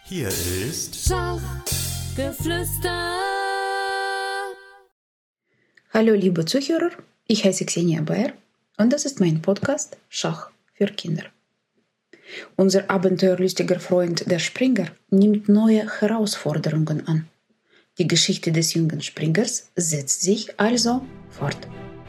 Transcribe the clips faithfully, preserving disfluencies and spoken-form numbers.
Hier ist Schachgeflüster. Hallo liebe Zuhörer, ich heiße Xenia Bayer und das ist mein Podcast Schach für Kinder. Unser abenteuerlustiger Freund der Springer nimmt neue Herausforderungen an. Die Geschichte des jungen Springers setzt sich also fort.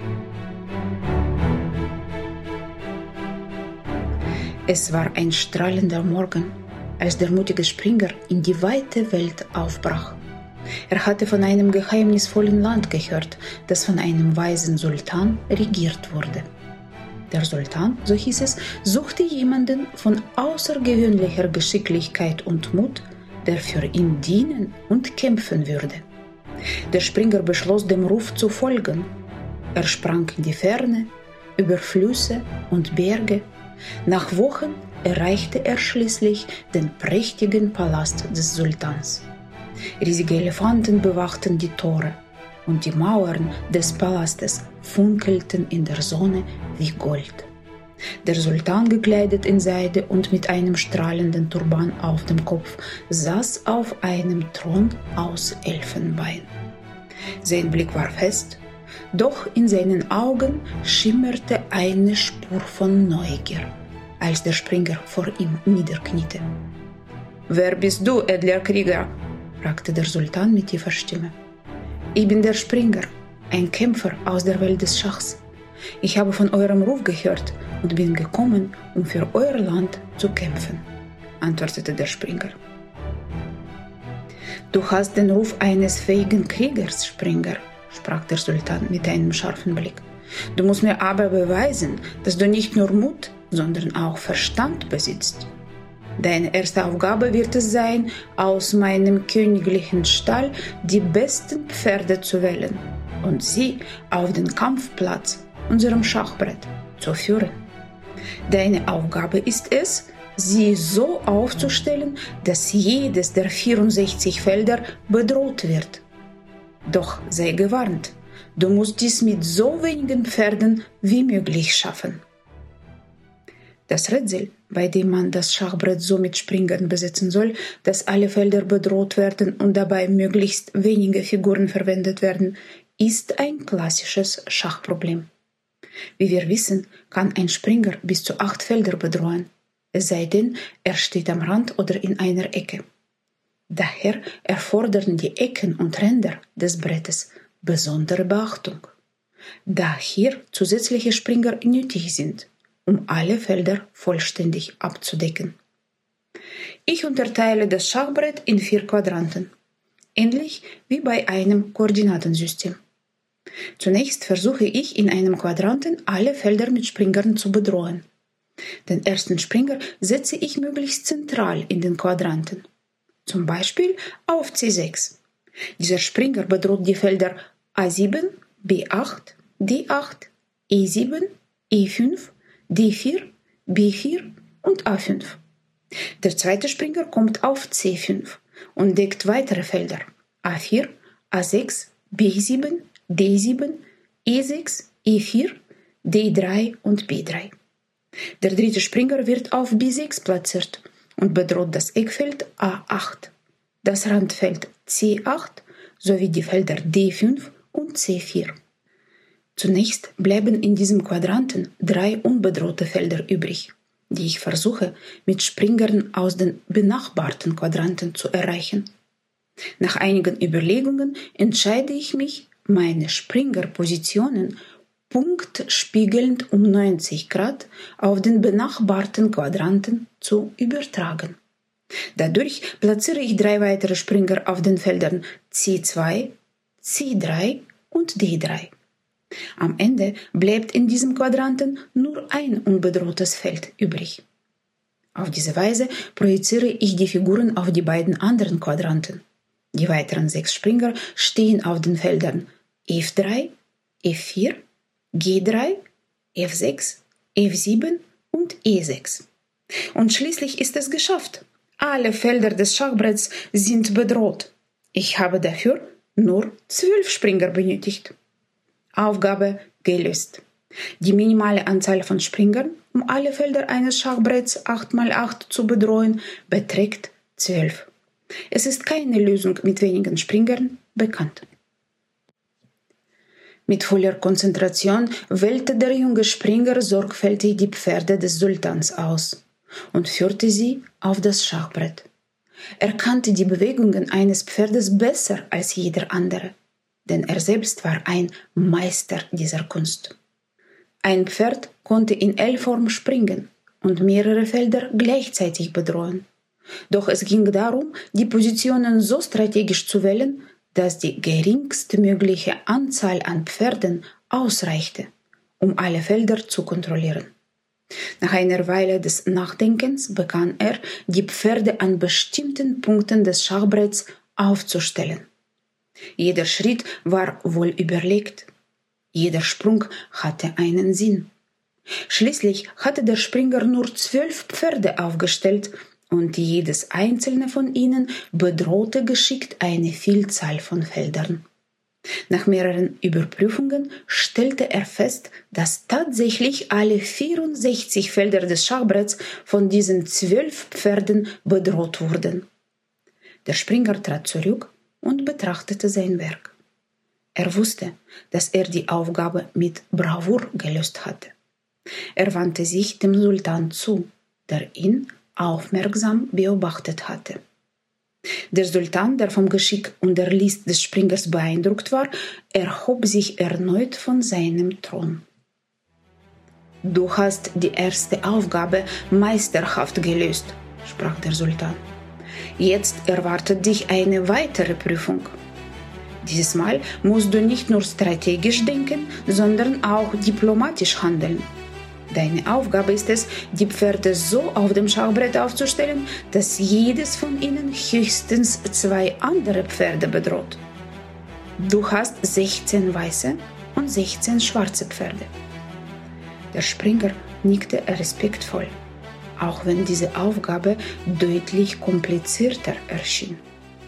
Es war ein strahlender Morgen, als der mutige Springer in die weite Welt aufbrach. Er hatte von einem geheimnisvollen Land gehört, das von einem weisen Sultan regiert wurde. Der Sultan, so hieß es, suchte jemanden von außergewöhnlicher Geschicklichkeit und Mut, der für ihn dienen und kämpfen würde. Der Springer beschloss, dem Ruf zu folgen. Er sprang in die Ferne, über Flüsse und Berge. Nach Wochen erreichte er schließlich den prächtigen Palast des Sultans. Riesige Elefanten bewachten die Tore und die Mauern des Palastes funkelten in der Sonne wie Gold. Der Sultan, gekleidet in Seide und mit einem strahlenden Turban auf dem Kopf, saß auf einem Thron aus Elfenbein. Sein Blick war fest, doch in seinen Augen schimmerte eine Spur von Neugier, als der Springer vor ihm niederkniete. »Wer bist du, edler Krieger?« fragte der Sultan mit tiefer Stimme. »Ich bin der Springer, ein Kämpfer aus der Welt des Schachs. Ich habe von eurem Ruf gehört und bin gekommen, um für euer Land zu kämpfen«, antwortete der Springer. »Du hast den Ruf eines fähigen Kriegers, Springer«, sprach der Sultan mit einem scharfen Blick. »Du musst mir aber beweisen, dass du nicht nur Mut, sondern auch Verstand besitzt. Deine erste Aufgabe wird es sein, aus meinem königlichen Stall die besten Pferde zu wählen und sie auf den Kampfplatz, unserem Schachbrett, zu führen. Deine Aufgabe ist es, sie so aufzustellen, dass jedes der vierundsechzig Felder bedroht wird. Doch sei gewarnt, du musst dies mit so wenigen Pferden wie möglich schaffen.« Das Rätsel, bei dem man das Schachbrett so mit Springern besetzen soll, dass alle Felder bedroht werden und dabei möglichst wenige Figuren verwendet werden, ist ein klassisches Schachproblem. Wie wir wissen, kann ein Springer bis zu acht Felder bedrohen, es sei denn, er steht am Rand oder in einer Ecke. Daher erfordern die Ecken und Ränder des Brettes besondere Beachtung, da hier zusätzliche Springer nötig sind, um alle Felder vollständig abzudecken. Ich unterteile das Schachbrett in vier Quadranten, ähnlich wie bei einem Koordinatensystem. Zunächst versuche ich in einem Quadranten alle Felder mit Springern zu bedrohen. Den ersten Springer setze ich möglichst zentral in den Quadranten, zum Beispiel auf C sechs. Dieser Springer bedroht die Felder A sieben, B acht, D acht, E sieben, E fünf, D vier, B vier und A fünf. Der zweite Springer kommt auf C fünf und deckt weitere Felder A vier, A sechs, B sieben, D sieben, E sechs, E vier, D drei und B drei. Der dritte Springer wird auf B sechs platziert und bedroht das Eckfeld A acht, das Randfeld C acht sowie die Felder D fünf und C vier. Zunächst bleiben in diesem Quadranten drei unbedrohte Felder übrig, die ich versuche, mit Springern aus den benachbarten Quadranten zu erreichen. Nach einigen Überlegungen entscheide ich mich, meine Springerpositionen punktspiegelnd um neunzig Grad auf den benachbarten Quadranten zu übertragen. Dadurch platziere ich drei weitere Springer auf den Feldern C zwei, C drei und D drei. Am Ende bleibt in diesem Quadranten nur ein unbedrohtes Feld übrig. Auf diese Weise projiziere ich die Figuren auf die beiden anderen Quadranten. Die weiteren sechs Springer stehen auf den Feldern F drei, F vier, G drei, F sechs, F sieben und E sechs. Und schließlich ist es geschafft. Alle Felder des Schachbretts sind bedroht. Ich habe dafür nur zwölf Springer benötigt. Aufgabe gelöst. Die minimale Anzahl von Springern, um alle Felder eines Schachbretts acht mal acht zu bedrohen, beträgt zwölf. Es ist keine Lösung mit wenigen Springern bekannt. Mit voller Konzentration wählte der junge Springer sorgfältig die Pferde des Sultans aus und führte sie auf das Schachbrett. Er kannte die Bewegungen eines Pferdes besser als jeder andere, denn er selbst war ein Meister dieser Kunst. Ein Pferd konnte in L-Form springen und mehrere Felder gleichzeitig bedrohen. Doch es ging darum, die Positionen so strategisch zu wählen, dass die geringste mögliche Anzahl an Pferden ausreichte, um alle Felder zu kontrollieren. Nach einer Weile des Nachdenkens begann er, die Pferde an bestimmten Punkten des Schachbretts aufzustellen. Jeder Schritt war wohl überlegt. Jeder Sprung hatte einen Sinn. Schließlich hatte der Springer nur zwölf Pferde aufgestellt, und jedes einzelne von ihnen bedrohte geschickt eine Vielzahl von Feldern. Nach mehreren Überprüfungen stellte er fest, dass tatsächlich alle vierundsechzig Felder des Schachbretts von diesen zwölf Pferden bedroht wurden. Der Springer trat zurück und betrachtete sein Werk. Er wusste, dass er die Aufgabe mit Bravour gelöst hatte. Er wandte sich dem Sultan zu, der ihn aufmerksam beobachtet hatte. Der Sultan, der vom Geschick und der List des Springers beeindruckt war, erhob sich erneut von seinem Thron. »Du hast die erste Aufgabe meisterhaft gelöst«, sprach der Sultan. »Jetzt erwartet dich eine weitere Prüfung. Dieses Mal musst du nicht nur strategisch denken, sondern auch diplomatisch handeln. Deine Aufgabe ist es, die Pferde so auf dem Schachbrett aufzustellen, dass jedes von ihnen höchstens zwei andere Pferde bedroht. Du hast sechzehn weiße und sechzehn schwarze Pferde.« Der Springer nickte respektvoll, auch wenn diese Aufgabe deutlich komplizierter erschien.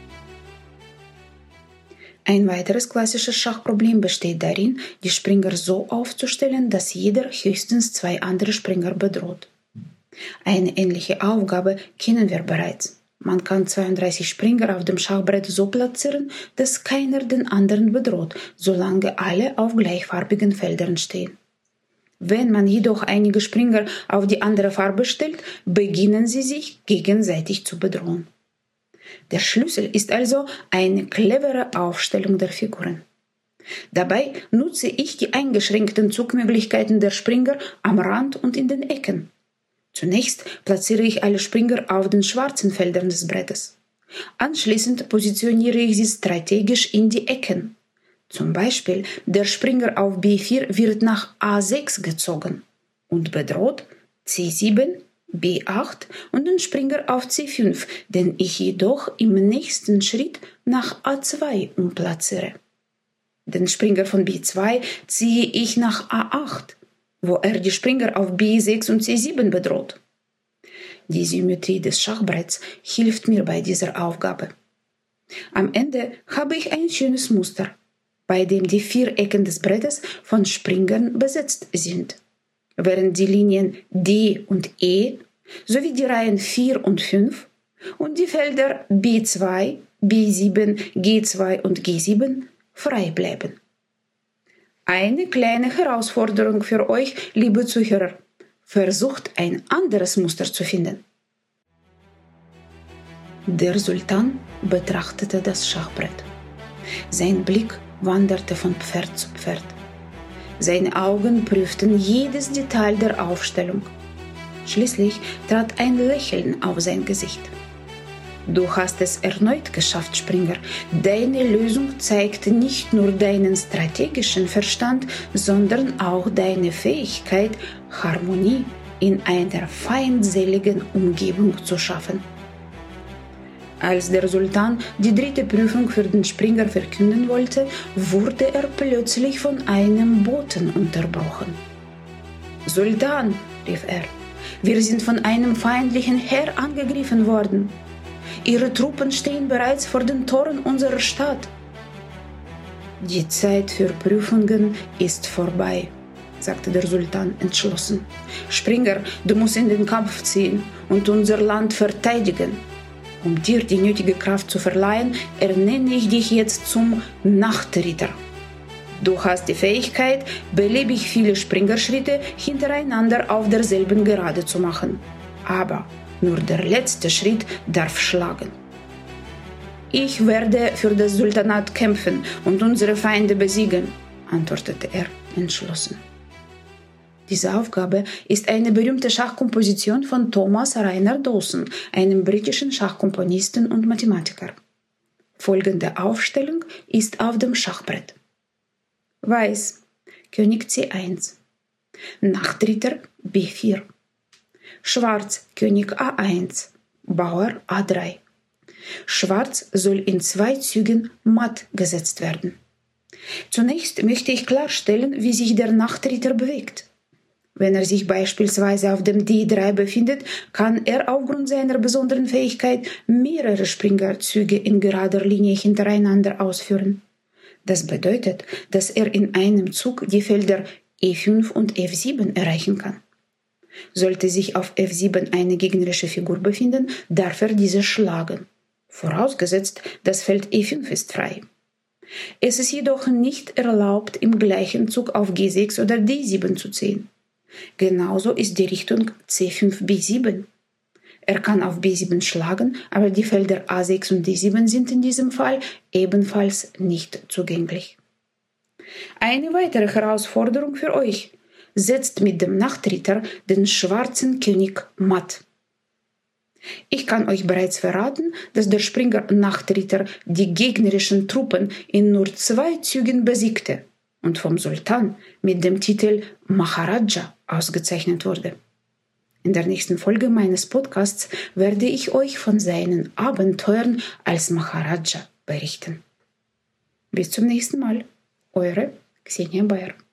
Ein weiteres klassisches Schachproblem besteht darin, die Springer so aufzustellen, dass jeder höchstens zwei andere Springer bedroht. Eine ähnliche Aufgabe kennen wir bereits. Man kann zweiunddreißig Springer auf dem Schachbrett so platzieren, dass keiner den anderen bedroht, solange alle auf gleichfarbigen Feldern stehen. Wenn man jedoch einige Springer auf die andere Farbe stellt, beginnen sie sich gegenseitig zu bedrohen. Der Schlüssel ist also eine clevere Aufstellung der Figuren. Dabei nutze ich die eingeschränkten Zugmöglichkeiten der Springer am Rand und in den Ecken. Zunächst platziere ich alle Springer auf den schwarzen Feldern des Brettes. Anschließend positioniere ich sie strategisch in die Ecken. Zum Beispiel der Springer auf B vier wird nach A sechs gezogen und bedroht C sieben, B acht und den Springer auf C fünf, den ich jedoch im nächsten Schritt nach A zwei umplatziere. Den Springer von B zwei ziehe ich nach A acht, wo er die Springer auf B sechs und C sieben bedroht. Die Symmetrie des Schachbretts hilft mir bei dieser Aufgabe. Am Ende habe ich ein schönes Muster, bei dem die vier Ecken des Brettes von Springern besetzt sind, während die Linien D und E sowie die Reihen vier und fünf und die Felder B zwei, B sieben, G zwei und G sieben frei bleiben. Eine kleine Herausforderung für euch, liebe Zuhörer. Versucht ein anderes Muster zu finden. Der Sultan betrachtete das Schachbrett. Sein Blick wanderte von Pferd zu Pferd. Seine Augen prüften jedes Detail der Aufstellung. Schließlich trat ein Lächeln auf sein Gesicht. Du hast es erneut geschafft, Springer. Deine Lösung zeigt nicht nur deinen strategischen Verstand, sondern auch deine Fähigkeit, Harmonie in einer feindseligen Umgebung zu schaffen. Als der Sultan die dritte Prüfung für den Springer verkünden wollte, wurde er plötzlich von einem Boten unterbrochen. »Sultan«, rief er, »wir sind von einem feindlichen Heer angegriffen worden. Ihre Truppen stehen bereits vor den Toren unserer Stadt.« »Die Zeit für Prüfungen ist vorbei«, sagte der Sultan entschlossen. »Springer, du musst in den Kampf ziehen und unser Land verteidigen. Um dir die nötige Kraft zu verleihen, ernenne ich dich jetzt zum Nachtritter. Du hast die Fähigkeit, beliebig viele Springerschritte hintereinander auf derselben Gerade zu machen. Aber nur der letzte Schritt darf schlagen. Ich werde für das Sultanat kämpfen und unsere Feinde besiegen, antwortete er entschlossen. Diese Aufgabe ist eine berühmte Schachkomposition von Thomas Rainer Dawson, einem britischen Schachkomponisten und Mathematiker. Folgende Aufstellung ist auf dem Schachbrett. Weiß, König C eins, Nachtritter B vier, Schwarz, König A eins, Bauer A drei. Schwarz soll in zwei Zügen matt gesetzt werden. Zunächst möchte ich klarstellen, wie sich der Nachtritter bewegt. Wenn er sich beispielsweise auf dem D drei befindet, kann er aufgrund seiner besonderen Fähigkeit mehrere Springerzüge in gerader Linie hintereinander ausführen. Das bedeutet, dass er in einem Zug die Felder E fünf und F sieben erreichen kann. Sollte sich auf F sieben eine gegnerische Figur befinden, darf er diese schlagen. Vorausgesetzt, das Feld E fünf ist frei. Es ist jedoch nicht erlaubt, im gleichen Zug auf G sechs oder D sieben zu ziehen. Genauso ist die Richtung C fünf B sieben. Er kann auf B sieben schlagen, aber die Felder A sechs und D sieben sind in diesem Fall ebenfalls nicht zugänglich. Eine weitere Herausforderung für euch: Setzt mit dem Nachtritter den schwarzen König matt. Ich kann euch bereits verraten, dass der Springer Nachtritter die gegnerischen Truppen in nur zwei Zügen besiegte und vom Sultan mit dem Titel Maharaja ausgezeichnet wurde. In der nächsten Folge meines Podcasts werde ich euch von seinen Abenteuern als Maharaja berichten. Bis zum nächsten Mal. Eure Xenia Bayer.